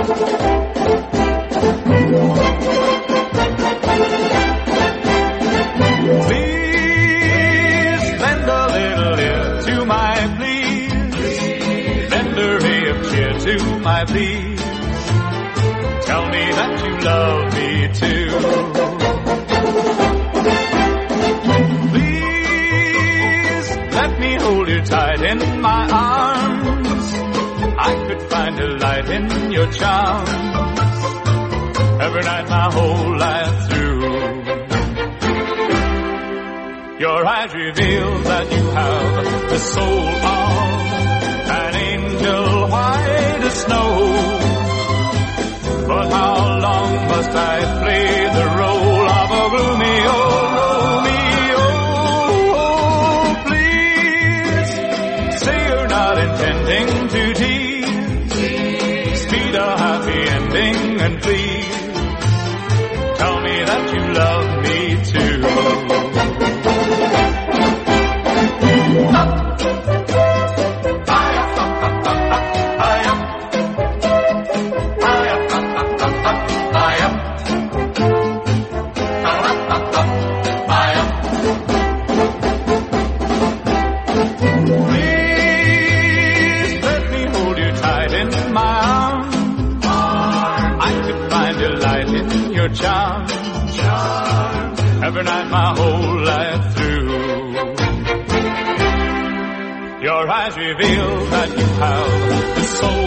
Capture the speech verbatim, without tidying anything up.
Please lend a little ear to my pleas. Lend a ray of cheer to my pleas. Tell me that you love me too. Please let me hold you tight in my arms. I could find a light in your charms. Every night my whole life through. Your eyes reveal that you have the soul of an angel white as snow. But how long must I play the role of a gloomy old Romeo? Please say you're not intending to tease. Speed a happy ending and please tell me that you love me too. Charm, charm, every night my whole life through. Your eyes reveal that you have the soul